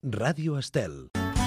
Ràdio Estel.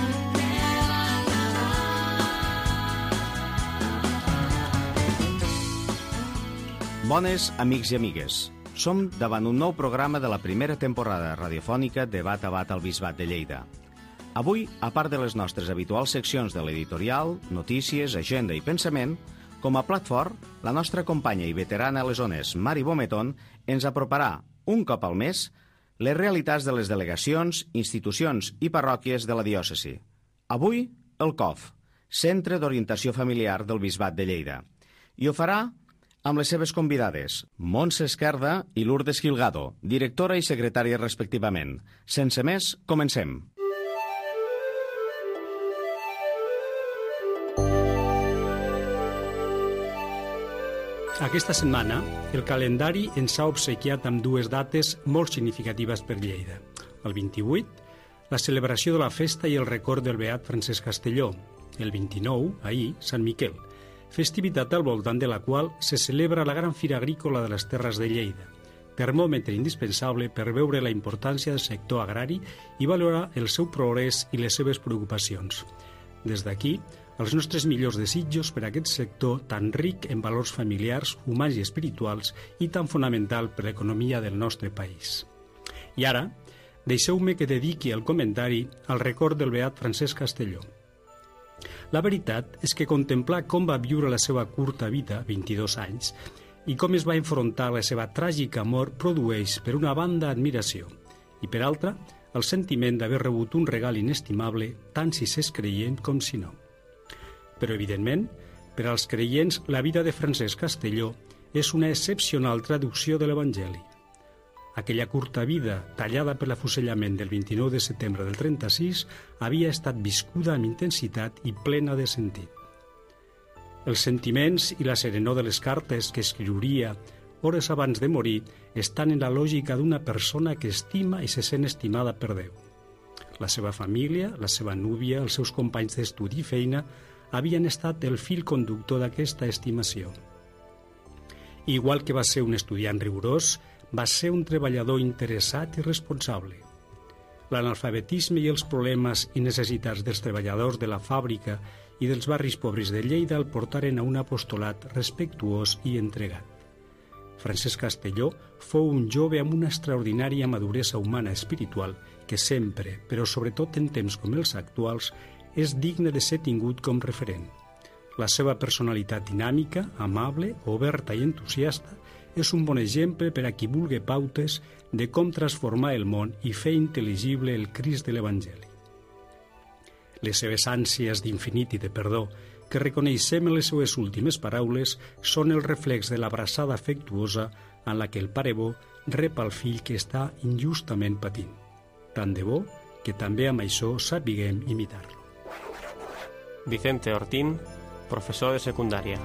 Bones amics i amigues. Som davant un nou programa de la primera temporada radiofònica de Bat a Bat al Bisbat de Lleida. Avui, a part de les nostres habituals seccions de l'editorial, notícies, agenda i pensament, com a plat fort, la nostra companya i veterana a les zones, Mari Bometón, ens aproparà, un cop al mes, les realitats de les delegacions, institucions i parròquies de la diòcesi. Avui, el COF, Centre d'Orientació Familiar del Bisbat de Lleida. I ho farà amb les seves convidades, Montse Esquerda i Lourdes Gilgado, directora i secretària respectivament. Sense més, comencem. Aquesta setmana, el calendari ens ha obsequiat amb dues dates molt significatives per Lleida. El 28, la celebració de la festa i el record del beat Francesc Castelló. El 29, ahir, Sant Miquel, festivitat al voltant de la qual se celebra la gran fira agrícola de les Terres de Lleida, termòmetre indispensable per veure la importància del sector agrari i valorar el seu progrés i les seves preocupacions. Des d'aquí, els nostres millors desitjos per a aquest sector tan ric en valors familiars, humans i espirituals i tan fonamental per a l'economia del nostre país. I ara, deixeu-me que dediqui el comentari al record del beat Francesc Castelló. La veritat és que contemplar com va viure la seva curta vida, 22 anys, i com es va enfrontar a la seva tràgica mort produeix, per una banda, admiració, i per altra, el sentiment d'haver rebut un regal inestimable, tant si s'és creient com si no. Però, evidentment, per als creients, la vida de Francesc Castelló és una excepcional traducció de l'Evangeli. Aquella curta vida, tallada per l'afusellament del 29 de setembre del 36, havia estat viscuda amb intensitat i plena de sentit. Els sentiments i la serenor de les cartes que escriuria hores abans de morir estan en la lògica d'una persona que estima i se sent estimada per Déu. La seva família, la seva núvia, els seus companys d'estudi i feina havien estat el fil conductor d'aquesta estimació. Igual que va ser un estudiant rigorós, va ser un treballador interessat i responsable. L'analfabetisme i els problemes i necessitats dels treballadors de la fàbrica i dels barris pobres de Lleida el portaren a un apostolat respectuós i entregat. Francesc Castelló fou un jove amb una extraordinària maduresa humana espiritual que sempre, però sobretot en temps com els actuals, és digne de ser tingut com referent. La seva personalitat dinàmica, amable, oberta i entusiasta és un bon exemple per a qui vulgui pautes de com transformar el món i fer intel·ligible el Crist de l'Evangeli. Les seves ànsies d'infinit i de perdó, que reconeixem en les seues últimes paraules, són el reflex de l'abraçada afectuosa en la que el pare bo rep el fill que està injustament patint. Tant de bo que també amb això sapiguem imitar-lo. Vicente Ortín, professor de secundària.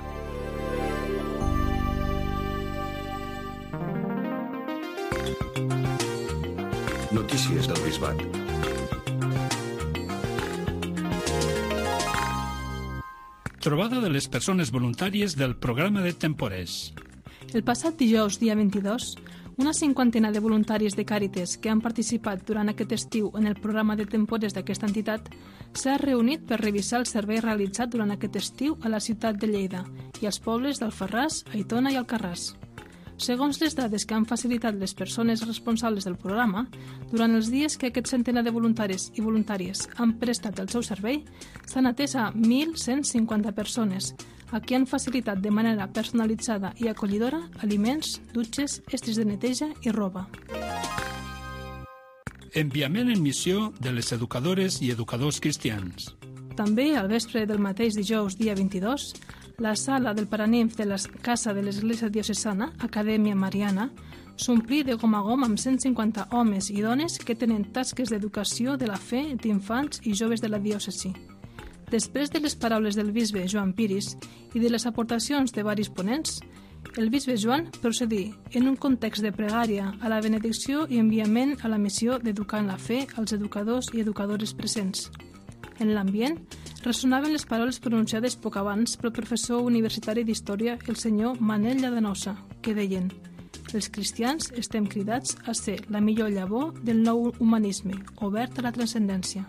Notícies del Bisbat. Trobada de les persones voluntàries del programa de Temporers. El passat dijous, dia 22, una cinquantena de voluntaris de Càritas que han participat durant aquest estiu en el programa de Temporers d'aquesta entitat s'ha reunit per revisar el servei realitzat durant aquest estiu a la ciutat de Lleida i als pobles d'Alfarràs, Aitona i Alcarràs. Segons les dades que han facilitat les persones responsables del programa, durant els dies que aquest centenar de voluntaris i voluntàries han prestat el seu servei, s'han atès a 1.150 persones, a qui han facilitat de manera personalitzada i acollidora aliments, dutxes, estris de neteja i roba. Enviament en missió de les educadores i educadors cristians. També, al vespre del mateix dijous, dia 22, la sala del Paranimf de la Casa de l'Església Diocesana, Acadèmia Mariana, s'omplí de gom a gom amb 150 homes i dones que tenen tasques d'educació de la fe d'infants i joves de la diòcesi. Després de les paraules del bisbe Joan Piris i de les aportacions de varis ponents, el bisbe Joan procedí, en un context de pregària, a la benedicció i enviament a la missió d'educar en la fe als educadors i educadores presents. En l'ambient, ressonaven les paraules pronunciades poc abans pel professor universitari d'Història, el senyor Manel Lladenosa, que deien: Els cristians estem cridats a ser la millor llavor del nou humanisme, obert a la transcendència.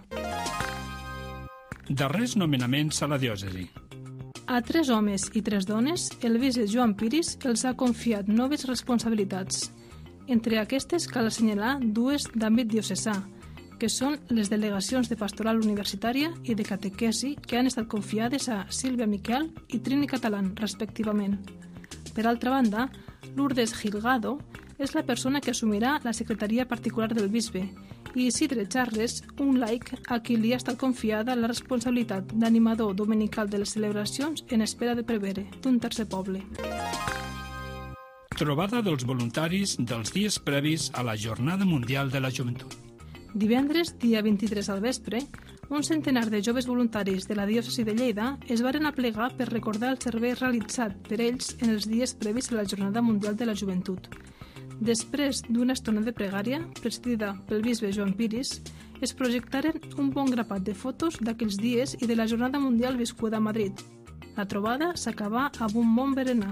Darrers nomenaments a la diòcesi. A 3 homes i 3 dones, el bisbe Joan Piris els ha confiat noves responsabilitats. Entre aquestes cal assenyalar 2 d'àmbit diocesà, que són les delegacions de pastoral universitària i de catequesi que han estat confiades a Sílvia Miquel i Trini Catalán, respectivament. Per altra banda, Lourdes Gilgado és la persona que assumirà la secretaria particular del bisbe i Isidre Charles, un laic a qui li ha estat confiada la responsabilitat d'animador dominical de les celebracions en espera de prevere d'un tercer poble. Trobada dels voluntaris dels dies previs a la Jornada Mundial de la Joventut. Divendres, dia 23 al vespre, un centenar de joves voluntaris de la diòcesi de Lleida es varen aplegar per recordar el servei realitzat per ells en els dies previs a la Jornada Mundial de la Joventut. Després d'una estona de pregària, presidida pel bisbe Joan Piris, es projectaren un bon grapat de fotos d'aquells dies i de la Jornada Mundial viscuda a Madrid. La trobada s'acabà amb un bon berenar.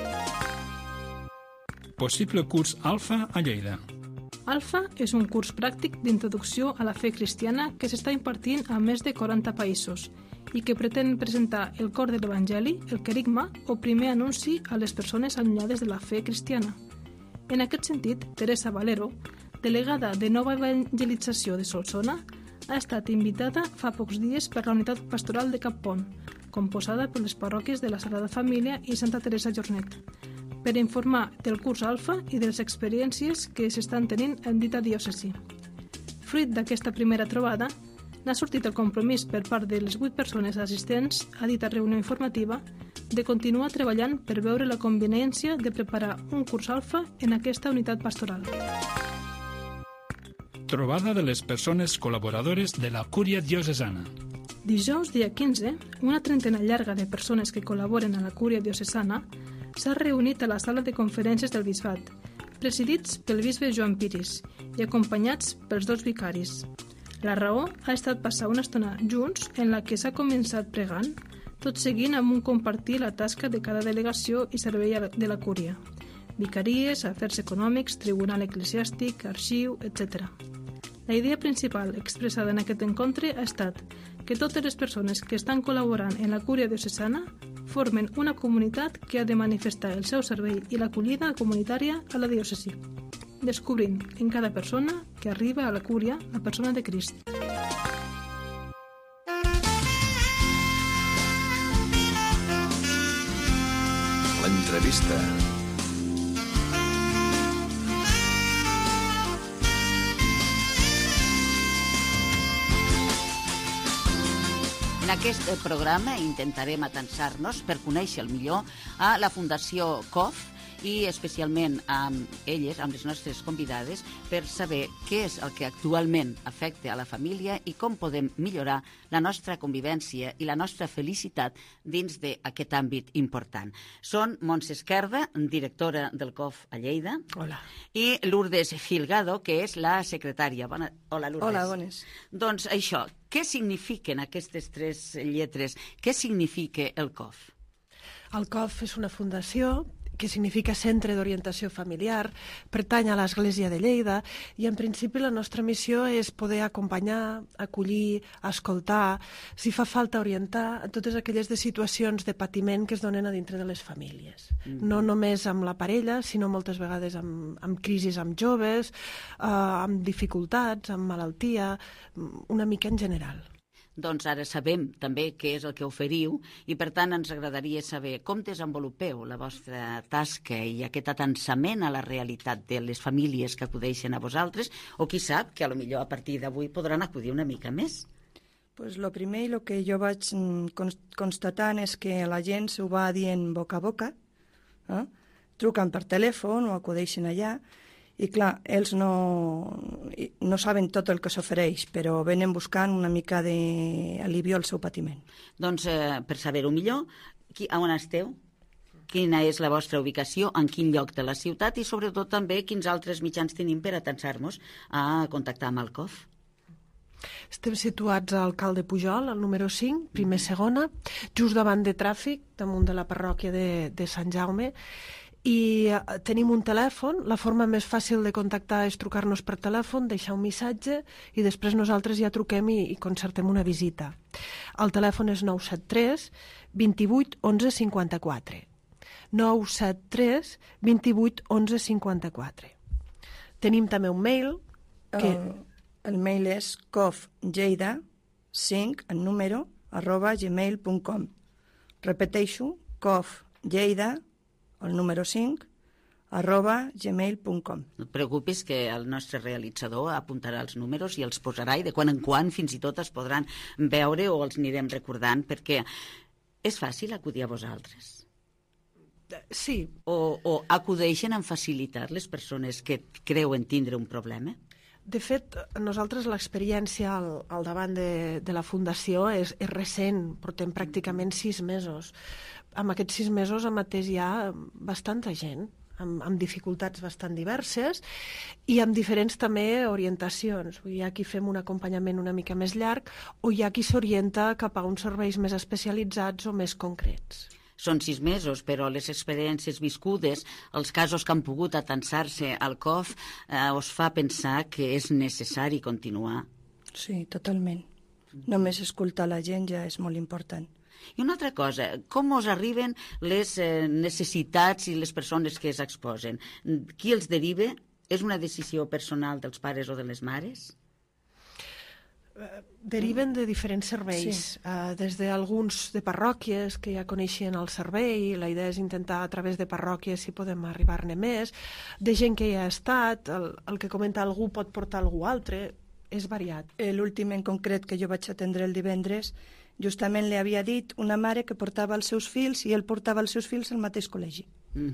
Possible curs Alfa a Lleida. Alfa és un curs pràctic d'introducció a la fe cristiana que s'està impartint a més de 40 països i que pretén presentar el cor de l'Evangeli, el querigma o primer anunci a les persones allunyades de la fe cristiana. En aquest sentit, Teresa Valero, delegada de Nova Evangelització de Solsona, ha estat invitada fa pocs dies per la unitat pastoral de Cappont, composada per les parròquies de la Sagrada Família i Santa Teresa Jornet, per informar del curs Alfa i de les experiències que s'estan tenint en dita diòcesi. Fruit d'aquesta primera trobada, n'ha sortit el compromís per part de les 8 persones assistents a dita reunió informativa de continuar treballant per veure la conveniència de preparar un curs Alfa en aquesta unitat pastoral. Trobada de les persones col·laboradores de la Cúria Diocesana. Dijous, dia 15, una trentena llarga de persones que col·laboren a la Cúria Diocesana s'ha reunit a la sala de conferències del Bisbat, presidits pel bisbe Joan Piris i acompanyats pels 2 vicaris. La raó ha estat passar una estona junts en la que s'ha començat pregant, tot seguint amb un compartir la tasca de cada delegació i servei de la Cúria. Vicaries, afers econòmics, tribunal eclesiàstic, arxiu, etc. La idea principal expressada en aquest encontre ha estat que totes les persones que estan col·laborant en la Cúria Diocesana formen una comunitat que ha de manifestar el seu servei i l'acollida comunitària a la diòcesi, descobrint en cada persona que arriba a la Cúria la persona de Crist. L'entrevista. En aquest programa intentarem atansar-nos per conèixer millor a la Fundació COF i especialment amb elles, amb les nostres convidades, per saber què és el que actualment afecta a la família i com podem millorar la nostra convivència i la nostra felicitat dins d'aquest àmbit important. Són Montse Esquerda, directora del COF a Lleida. Hola. I Lourdes Gilgado, que és la secretària. Hola, Lourdes. Hola, bones. Doncs això, què signifiquen aquestes 3 lletres? Què significa el COF? El COF és una fundació que significa Centre d'Orientació Familiar, pertany a l'Església de Lleida i en principi la nostra missió és poder acompanyar, acollir, escoltar, si fa falta orientar a totes aquelles situacions de patiment que es donen a dintre de les famílies. No només amb la parella, sinó moltes vegades amb crisis amb joves, amb dificultats, amb malaltia, una mica en general. Doncs ara sabem també què és el que oferiu i per tant ens agradaria saber com desenvolupeu la vostra tasca i aquest atansament a la realitat de les famílies que acudeixen a vosaltres o qui sap que potser a partir d'avui podran acudir una mica més. Pues lo primer i el que jo vaig constatant és que la gent s'ho va dient boca a boca, truquen per telèfon o acudeixen allà. I clar, ells no saben tot el que s'ofereix, però venen buscant una mica d'alivió al seu patiment. Doncs per saber-ho millor, on esteu? Quina és la vostra ubicació, en quin lloc de la ciutat i sobretot també quins altres mitjans tenim per atansar-nos a contactar amb el COF? Estem situats al Cal de Pujol, al número 5, primer segona, just davant de tràfic, damunt de la parròquia de Sant Jaume. I tenim un telèfon, la forma més fàcil de contactar és trucar-nos per telèfon, deixar un missatge i després nosaltres ja truquem i concertem una visita. El telèfon és 973 28 11 54. 973 28 11 54. Tenim també un mail que... El mail és coflleida5 en número @gmail.com. Repeteixo, coflleida el número 5 @gmail.com. No et preocupis que el nostre realitzador apuntarà els números i els posarà i de quan en quan fins i tot es podran veure o els anirem recordant, perquè és fàcil acudir a vosaltres. Sí. O acudeixen amb facilitat les persones que creuen tindre un problema? De fet, nosaltres l'experiència al davant de la Fundació és recent, portem pràcticament 6 mesos. En aquests 6 mesos hem atès ja bastanta gent, amb dificultats bastant diverses i amb diferents també orientacions. Hi ha qui fem un acompanyament una mica més llarg o hi ha qui s'orienta cap a uns serveis més especialitzats o més concrets. Són 6 mesos, però les experiències viscudes, els casos que han pogut atansar-se al COF, us fa pensar que és necessari continuar. Sí, totalment. Només escoltar la gent ja és molt important. I una altra cosa, com us arriben les necessitats i les persones que es exposen? Qui els deriva? És una decisió personal dels pares o de les mares? Deriven de diferents serveis, sí. Des d'alguns de parròquies que ja coneixien el servei, la idea és intentar a través de parròquies si podem arribar-ne més, de gent que ja ha estat, el que comenta algú pot portar algú altre, és variat. L'últim en concret que jo vaig atendre el divendres, justament li havia dit una mare que portava els seus fills i ell portava els seus fills al mateix col·legi.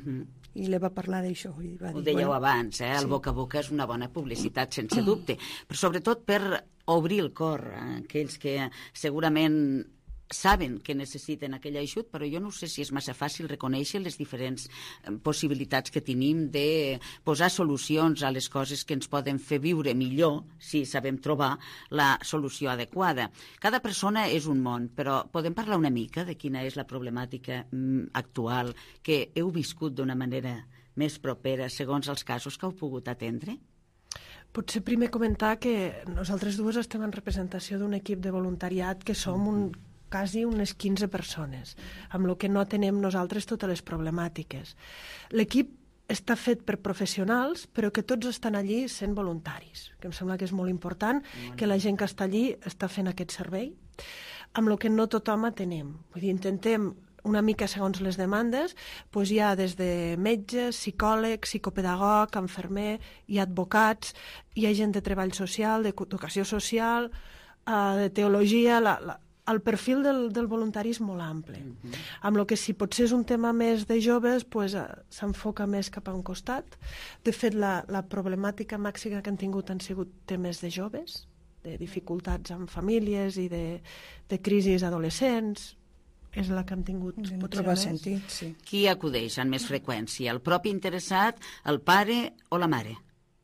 I li va parlar d'això. Ho dèieu abans, el boca a boca és una bona publicitat, sense dubte, però sobretot per obrir el cor a aquells que segurament saben que necessiten aquell ajut, però jo no sé si és massa fàcil reconèixer les diferents possibilitats que tenim de posar solucions a les coses que ens poden fer viure millor si sabem trobar la solució adequada. Cada persona és un món, però podem parlar una mica de quina és la problemàtica actual que heu viscut d'una manera més propera segons els casos que heu pogut atendre? Potser primer comentar que nosaltres dues estem en representació d'un equip de voluntariat que som quasi unes 15 persones, amb el que no atenem nosaltres totes les problemàtiques. L'equip està fet per professionals, però que tots estan allí sent voluntaris, que em sembla que és molt important, que la gent que està allí està fent aquest servei, amb el que no tothom atenem. Vull dir, intentem una mica segons les demandes, doncs hi ha des de metges, psicòlegs, psicopedagog, infermer, hi ha advocats, hi ha gent de treball social, d'educació social, de teologia. El perfil del voluntari és molt ample. Amb el que si potser és un tema més de joves, s'enfoca més cap a un costat. De fet, la problemàtica màxima que han tingut han sigut temes de joves, de dificultats amb famílies i de crisis adolescents. És la que hem tingut potser més. Sentit, sí. Qui acudeix amb més freqüència? El propi interessat, el pare o la mare?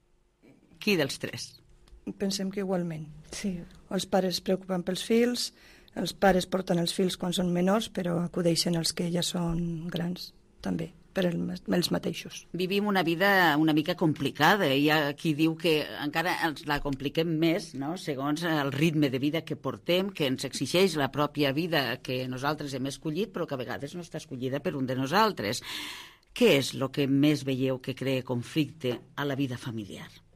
Qui dels tres? Pensem que igualment. Sí. Els pares es preocupen pels fills, els pares porten els fills quan són menors, però acudeixen els que ja són grans, també, per els mateixos. Vivim una vida una mica complicada. Hi ha qui diu que encara ens la compliquem més, no?, segons el ritme de vida que portem, que ens exigeix la pròpia vida que nosaltres hem escollit, però que a vegades no està escollida per un de nosaltres. Què és el que més veieu que crea conflicte a la vida familiar?